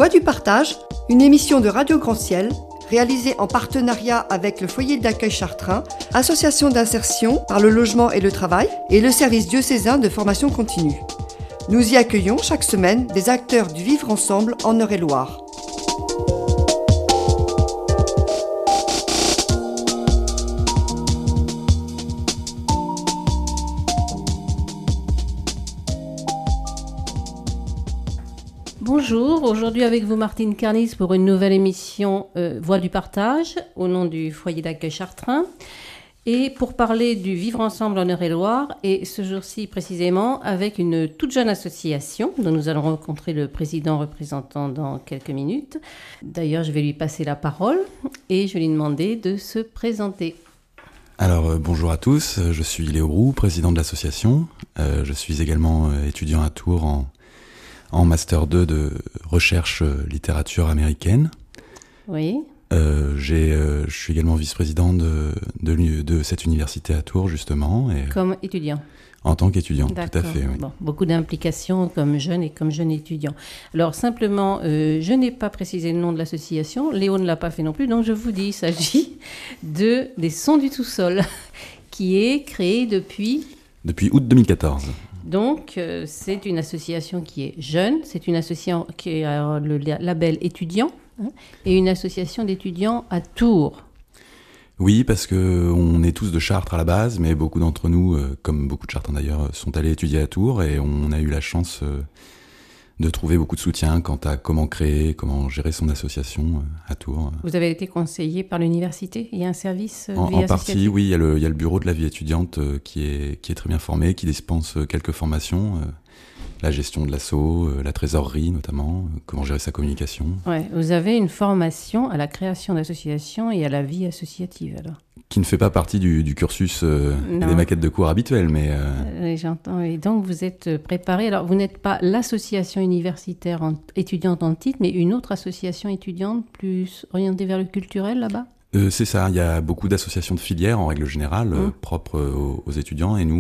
Voix du partage, une émission de Radio Grand Ciel, réalisée en partenariat avec le foyer d'accueil Chartrain, association d'insertion par le logement et le travail et le service diocésain de formation continue. Nous y accueillons chaque semaine des acteurs du vivre ensemble en Eure-et-Loir. Bonjour, aujourd'hui avec vous Martine Carnis pour une nouvelle émission Voix du partage au nom du foyer d'accueil Chartrain et pour parler du vivre ensemble en Eure-et-Loir et ce jour-ci précisément avec une toute jeune association dont nous allons rencontrer le président représentant dans quelques minutes. D'ailleurs, je vais lui passer la parole et je vais lui demander de se présenter. Alors bonjour à tous, je suis Léo Roux, président de l'association. Je suis également étudiant à Tours en Master 2 de recherche littérature américaine. Oui. Je suis également vice-président de cette université à Tours, justement. Et comme étudiant. En tant qu'étudiant, D'accord. Tout à fait, oui. Bon, beaucoup d'implications comme jeune et comme jeune étudiant. Alors simplement, je n'ai pas précisé le nom de l'association, Léo ne l'a pas fait non plus, donc je vous dis, il s'agit des Sons du Tout-Sol, qui est créé depuis août 2014. Donc, c'est une association qui est jeune, c'est une association qui a le label étudiant, et une association d'étudiants à Tours. Oui, parce qu'on est tous de Chartres à la base, mais beaucoup d'entre nous, comme beaucoup de Chartrains d'ailleurs, sont allés étudier à Tours, et on a eu la chance de trouver beaucoup de soutien quant à comment créer, comment gérer son association à Tours. Vous avez été conseillé par l'université? Il y a un service vie En partie, associative? oui. Il y a le bureau de la vie étudiante qui est très bien formé, qui dispense quelques formations. La gestion de l'asso, la trésorerie notamment, comment gérer sa communication. Ouais, vous avez une formation à la création d'associations et à la vie associative alors? Qui ne fait pas partie du cursus des maquettes de cours habituelles, mais... Oui, j'entends. Et donc, vous êtes préparé. Alors, vous n'êtes pas l'association universitaire étudiante en titre, mais une autre association étudiante plus orientée vers le culturel, là-bas? C'est ça. Il y a beaucoup d'associations de filières, en règle générale, propres aux étudiants. Et nous,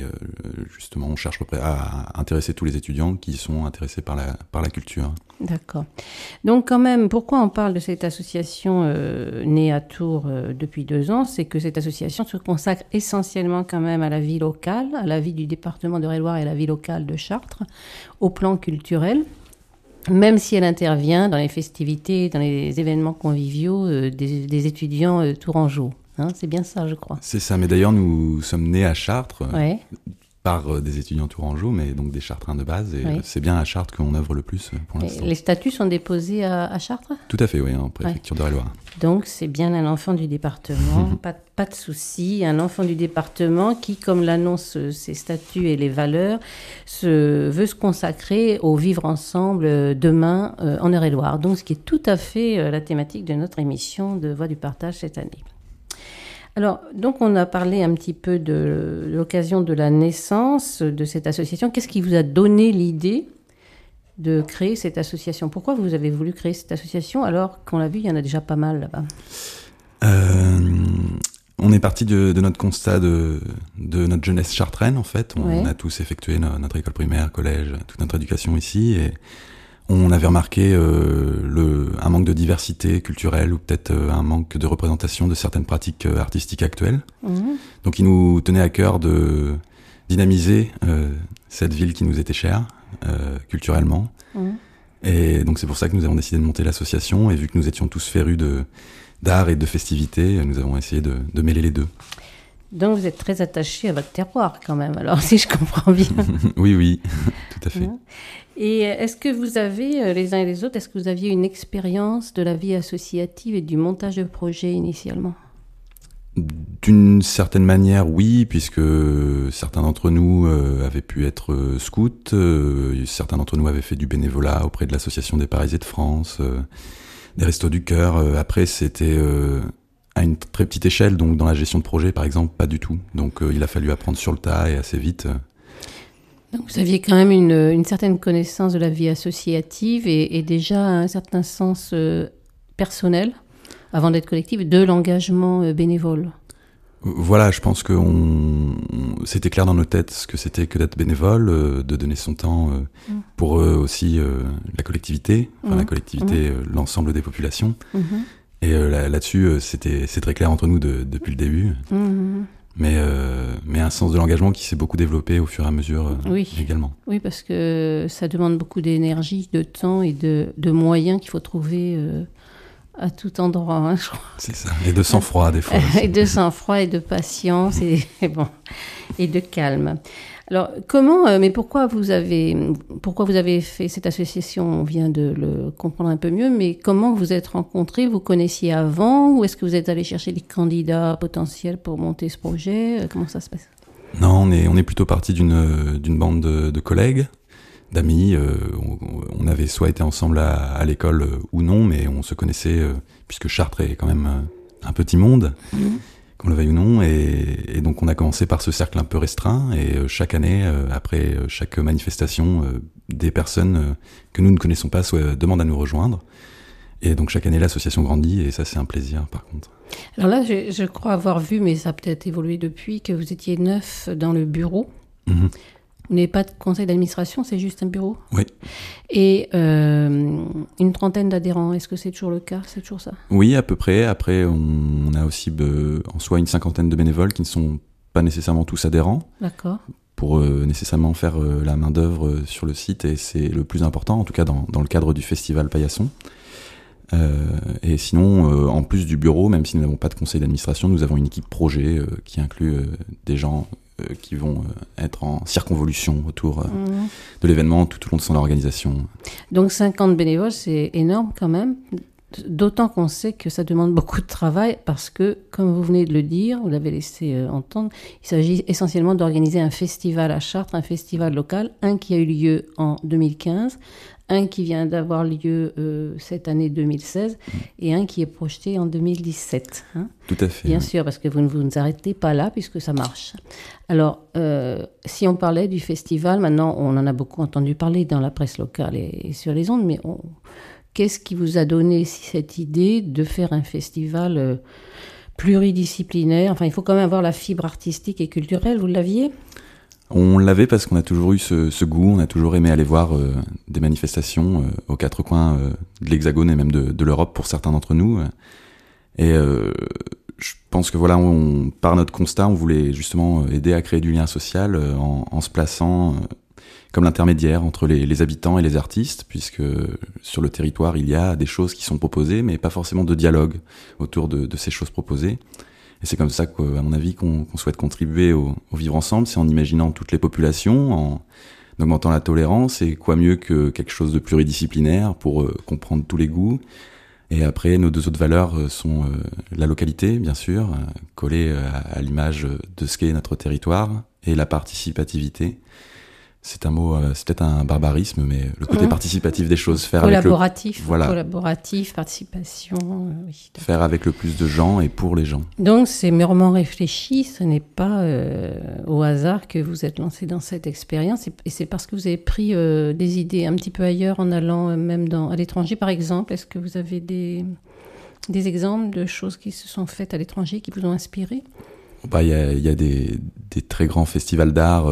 on cherche à intéresser tous les étudiants qui sont intéressés par la culture. D'accord. Donc quand même, pourquoi on parle de cette association née à Tours depuis 2 ans? C'est que cette association se consacre essentiellement quand même à la vie locale, à la vie du département d'Eure-et-Loir et à la vie locale de Chartres, au plan culturel, même si elle intervient dans les festivités, dans les événements conviviaux des étudiants tourangeaux. C'est bien ça, je crois. C'est ça, mais d'ailleurs nous sommes nés à Chartres. Ouais. Par des étudiants tourangeaux, mais donc des Chartrains de base. Et c'est bien à Chartres qu'on œuvre le plus pour l'instant. Et les statuts sont déposés à Chartres? Tout à fait, oui, en préfecture d'Eure-et-Loir. Donc c'est bien un enfant du département, pas de souci, un enfant du département qui, comme l'annoncent ses statuts et les valeurs, veut se consacrer au vivre ensemble demain en Eure-et-Loir. Donc ce qui est tout à fait la thématique de notre émission de Voix du partage cette année. Alors, donc on a parlé un petit peu de l'occasion de la naissance de cette association. Qu'est-ce qui vous a donné l'idée de créer cette association? Pourquoi vous avez voulu créer cette association alors qu'on l'a vu, il y en a déjà pas mal là-bas? On est parti de notre constat de notre jeunesse chartraine, en fait. On a tous effectué notre école primaire, collège, toute notre éducation ici, et on avait remarqué un manque de diversité culturelle ou peut-être un manque de représentation de certaines pratiques artistiques actuelles. Donc il nous tenait à cœur de dynamiser cette ville qui nous était chère culturellement. Et donc c'est pour ça que nous avons décidé de monter l'association, et vu que nous étions tous férus d'art et de festivités, nous avons essayé de mêler les deux. Donc vous êtes très attaché à votre terroir quand même, alors si je comprends bien. Oui, tout à fait. Et est-ce que vous avez, les uns et les autres, est-ce que vous aviez une expérience de la vie associative et du montage de projets initialement? D'une certaine manière, oui, puisque certains d'entre nous avaient pu être scouts, certains d'entre nous avaient fait du bénévolat auprès de l'Association des Paralysés de France, des Restos du Cœur. Après, c'était à une très petite échelle, donc dans la gestion de projet, par exemple, pas du tout. Donc il a fallu apprendre sur le tas et assez vite. Donc vous aviez quand même une certaine connaissance de la vie associative et déjà un certain sens personnel, avant d'être collectif, de l'engagement bénévole. Voilà, je pense que c'était clair dans nos têtes ce que c'était que d'être bénévole, de donner son temps pour aussi la collectivité, l'ensemble des populations. Et là-dessus, c'est très clair entre nous depuis le début. Mais un sens de l'engagement qui s'est beaucoup développé au fur et à mesure également. Oui, parce que ça demande beaucoup d'énergie, de temps et de moyens qu'il faut trouver à tout endroit, je crois. C'est ça, et de sang-froid des fois. Et de sang-froid et de patience et de calme. Alors, pourquoi vous avez fait cette association? On vient de le comprendre un peu mieux, mais comment vous êtes rencontrés? Vous connaissiez avant, ou est-ce que vous êtes allé chercher des candidats potentiels pour monter ce projet? Comment ça se passe? Non, on est plutôt parti d'une bande de collègues, d'amis. On avait soit été ensemble à l'école ou non, mais on se connaissait, puisque Chartres est quand même un petit monde. Qu'on le veuille ou non, et donc on a commencé par ce cercle un peu restreint, et chaque année, après chaque manifestation, des personnes que nous ne connaissons pas demandent à nous rejoindre, et donc chaque année l'association grandit, et ça c'est un plaisir par contre. Alors là, je crois avoir vu, mais ça a peut-être évolué depuis, que vous étiez 9 dans le bureau. Vous n'avez pas de conseil d'administration, c'est juste un bureau? Oui. Et une trentaine d'adhérents, est-ce que c'est toujours le cas? C'est toujours ça? Oui, à peu près. Après, on a aussi en soi une cinquantaine de bénévoles qui ne sont pas nécessairement tous adhérents. D'accord. Pour nécessairement faire la main-d'œuvre sur le site, et c'est le plus important, en tout cas dans le cadre du festival Paillasson. Et sinon, en plus du bureau, même si nous n'avons pas de conseil d'administration, nous avons une équipe projet qui inclut des gens qui vont être en circonvolution autour de l'événement tout au long de son organisation. Donc 50 bénévoles, c'est énorme quand même, d'autant qu'on sait que ça demande beaucoup de travail parce que, comme vous venez de le dire, vous l'avez laissé entendre, il s'agit essentiellement d'organiser un festival à Chartres, un festival local, un qui a eu lieu en 2015, un qui vient d'avoir lieu cette année 2016 et un qui est projeté en 2017. Tout à fait. Bien sûr, parce que vous ne vous arrêtez pas là puisque ça marche. Alors, si on parlait du festival, maintenant on en a beaucoup entendu parler dans la presse locale et sur les ondes, mais qu'est-ce qui vous a donné cette idée de faire un festival pluridisciplinaire? Enfin, il faut quand même avoir la fibre artistique et culturelle, vous l'aviez ? On l'avait parce qu'on a toujours eu ce goût, on a toujours aimé aller voir des manifestations aux quatre coins de l'Hexagone et même de l'Europe pour certains d'entre nous. Et je pense que voilà, par notre constat, on voulait justement aider à créer du lien social en se plaçant comme l'intermédiaire entre les habitants et les artistes, puisque sur le territoire, il y a des choses qui sont proposées, mais pas forcément de dialogue autour de ces choses proposées. Et c'est comme ça qu'à mon avis, qu'on souhaite contribuer au vivre ensemble, c'est en imaginant toutes les populations, en augmentant la tolérance, et quoi mieux que quelque chose de pluridisciplinaire pour comprendre tous les goûts. Et après, nos deux autres valeurs sont la localité, bien sûr, collée à l'image de ce qu'est notre territoire, et la participativité. C'est un mot, c'est peut-être un barbarisme, mais le côté participatif des choses, faire collaboratif, collaboratif, participation, oui. Faire avec le plus de gens et pour les gens. Donc c'est mûrement réfléchi, ce n'est pas au hasard que vous êtes lancé dans cette expérience, et c'est parce que vous avez pris des idées un petit peu ailleurs en allant même à l'étranger, par exemple. Est-ce que vous avez des exemples de choses qui se sont faites à l'étranger, qui vous ont inspiré ? Il y a des très grands festivals d'art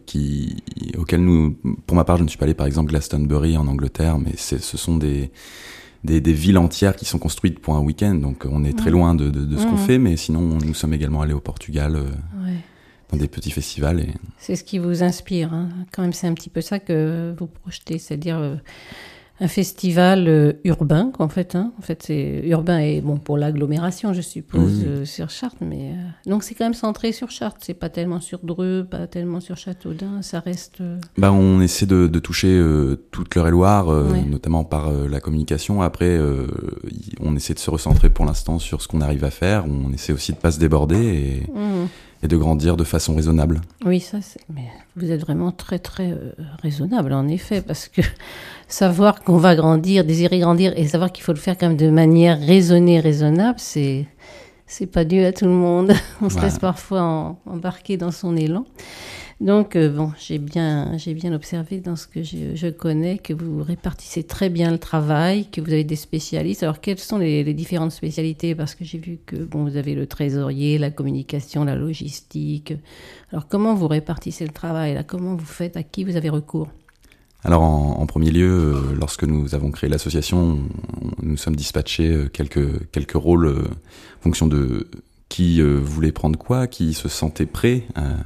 auxquels pour ma part, je ne suis pas allé, par exemple Glastonbury en Angleterre, mais ce sont des villes entières qui sont construites pour un week-end, donc on est très loin de ce qu'on fait, mais sinon nous sommes également allés au Portugal dans des petits festivals. C'est ce qui vous inspire, hein. Quand même, c'est un petit peu ça que vous projetez, c'est-à-dire un festival urbain, en fait. En fait, c'est urbain et bon pour l'agglomération, je suppose, sur Chartres. Mais donc c'est quand même centré sur Chartres. C'est pas tellement sur Dreux, pas tellement sur Châteaudun. Ça reste. On essaie de toucher toute l'Eure-et-Loire, notamment par la communication. Après, on essaie de se recentrer pour l'instant sur ce qu'on arrive à faire. On essaie aussi de pas se déborder et de grandir de façon raisonnable. Oui, ça, mais vous êtes vraiment très, très raisonnable, en effet, parce que savoir qu'on va grandir, désirer grandir, et savoir qu'il faut le faire quand même de manière raisonnée, raisonnable, c'est pas dû à tout le monde. On se laisse parfois embarquer dans son élan. Donc, j'ai bien observé dans ce que je connais que vous répartissez très bien le travail, que vous avez des spécialistes. Alors, quelles sont les différentes spécialités? Parce que j'ai vu que vous avez le trésorier, la communication, la logistique. Alors, comment vous répartissez le travail là? Comment vous faites? À qui vous avez recours? Alors en premier lieu, lorsque nous avons créé l'association, nous sommes dispatchés quelques rôles en fonction de qui voulait prendre quoi, qui se sentait prêt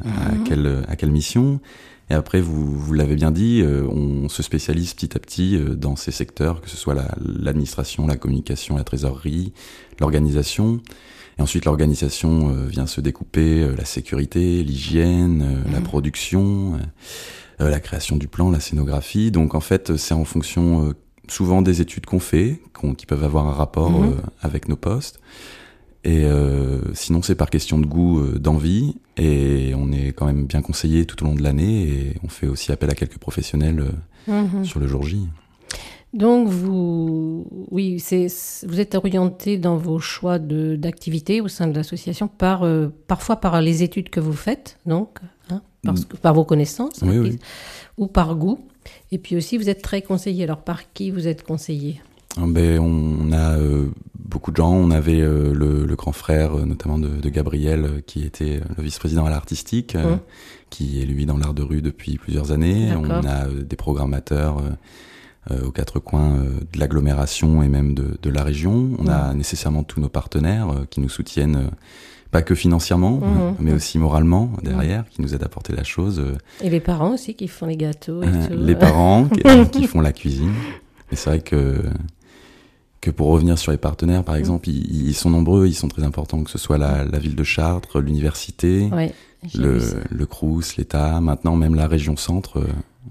à quelle mission. Et après, vous l'avez bien dit, on se spécialise petit à petit dans ces secteurs, que ce soit l'administration, la communication, la trésorerie, l'organisation. Et ensuite, l'organisation vient se découper la sécurité, l'hygiène, la production, la création du plan, la scénographie. Donc en fait, c'est en fonction souvent des études qu'on fait, qui peuvent avoir un rapport avec nos postes. Et sinon, c'est par question de goût, d'envie. Et on est quand même bien conseillé tout au long de l'année. Et on fait aussi appel à quelques professionnels sur le jour J. Donc, vous êtes orienté dans vos choix d'activités au sein de l'association parfois par les études que vous faites, donc, par vos connaissances, ou par goût. Et puis aussi, vous êtes très conseillé. Alors, par qui vous êtes conseillé? On a beaucoup de gens. On avait le grand frère, notamment de Gabriel, qui était le vice-président à l'artistique, qui est lui dans l'art de rue depuis plusieurs années. D'accord. On a des programmateurs aux quatre coins de l'agglomération et même de la région. On a nécessairement tous nos partenaires qui nous soutiennent, pas que financièrement, mais aussi moralement derrière, qui nous aident à porter la chose. Et les parents aussi qui font les gâteaux et tout. Les parents qui font la cuisine. Et c'est vrai que pour revenir sur les partenaires, par exemple, ils sont nombreux, ils sont très importants, que ce soit la ville de Chartres, l'université, le Crous, l'État, maintenant même la région Centre.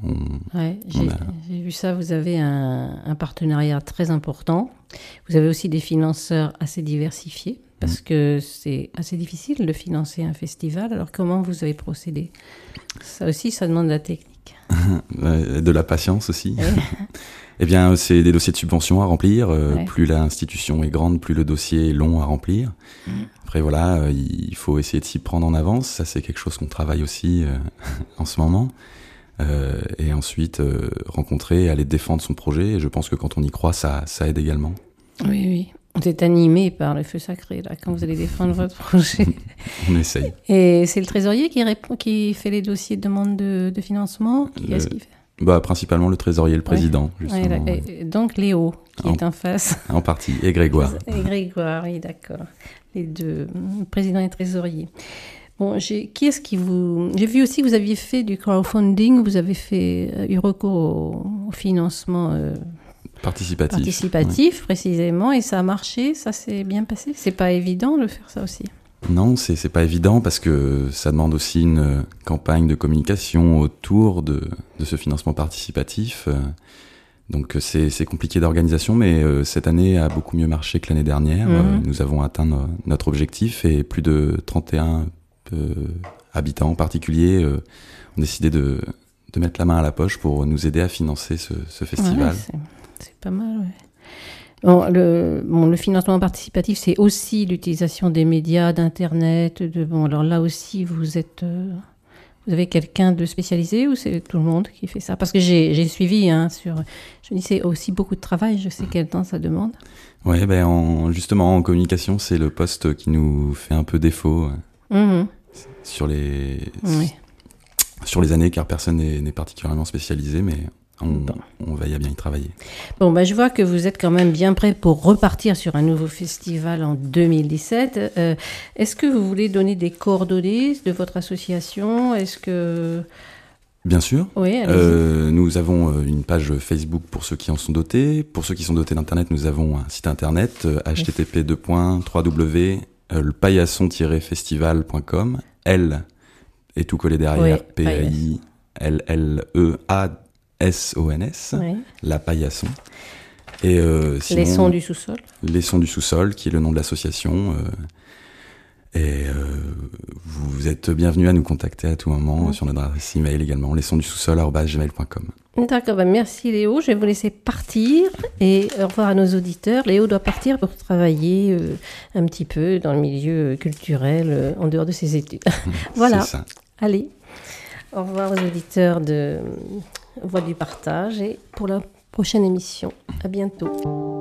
J'ai vu ça, vous avez un partenariat très important. Vous avez aussi des financeurs assez diversifiés, parce que c'est assez difficile de financer un festival. Alors comment vous avez procédé? Ça aussi, ça demande de la technique. De la patience aussi. Eh bien, c'est des dossiers de subvention à remplir. Plus l'institution est grande, plus le dossier est long à remplir. Après, voilà, il faut essayer de s'y prendre en avance. Ça, c'est quelque chose qu'on travaille aussi en ce moment. Et ensuite, rencontrer, aller défendre son projet. Et je pense que quand on y croit, ça aide également. Oui. On est animé par le feu sacré, là, quand vous allez défendre votre projet. On essaye. Et c'est le trésorier qui fait les dossiers de demande de financement? Qu'est-ce qu'il fait? Principalement le trésorier, le président, justement. Donc Léo, qui est en face. En partie, et Grégoire. Et Grégoire, oui, d'accord. Les deux, président et trésorier. Bon, qui est-ce qui vous... J'ai vu aussi que vous aviez fait du crowdfunding, vous avez eu recours au financement participatif, précisément, et ça a marché, ça s'est bien passé. C'est pas évident de faire ça aussi. Non, c'est pas évident parce que ça demande aussi une campagne de communication autour de ce financement participatif. Donc c'est compliqué d'organisation, mais cette année a beaucoup mieux marché que l'année dernière. Nous avons atteint notre objectif et plus de 31 habitants particuliers ont décidé de mettre la main à la poche pour nous aider à financer ce festival. Ouais, c'est pas mal, ouais. Bon, le financement participatif, c'est aussi l'utilisation des médias, d'Internet. Alors là aussi, vous avez quelqu'un de spécialisé ou c'est tout le monde qui fait ça? Parce que j'ai suivi je dis c'est aussi beaucoup de travail. Je sais quel temps ça demande. Ouais, justement en communication, c'est le poste qui nous fait un peu défaut sur les années, car personne n'est particulièrement spécialisé, mais on va bien y travailler. Bon, je vois que vous êtes quand même bien prêt pour repartir sur un nouveau festival en 2017. Est-ce que vous voulez donner des coordonnées de votre association? Est-ce que... Bien sûr. Oui, allez-y. Nous avons une page Facebook pour ceux qui en sont dotés. Pour ceux qui sont dotés d'Internet, nous avons un site Internet, http://paillasson-festival.com. L est tout collé derrière, PAILLEASONS, la Paillasson. Et sinon, les sons du sous-sol. Les sons du sous-sol, qui est le nom de l'association. Vous êtes bienvenus à nous contacter à tout moment sur notre adresse email également, lesonsdusous-sol@gmail.com. D'accord, merci Léo. Je vais vous laisser partir et au revoir à nos auditeurs. Léo doit partir pour travailler un petit peu dans le milieu culturel en dehors de ses études. Voilà. C'est ça. Allez. Au revoir aux auditeurs de Voix du Partage et pour la prochaine émission. À bientôt.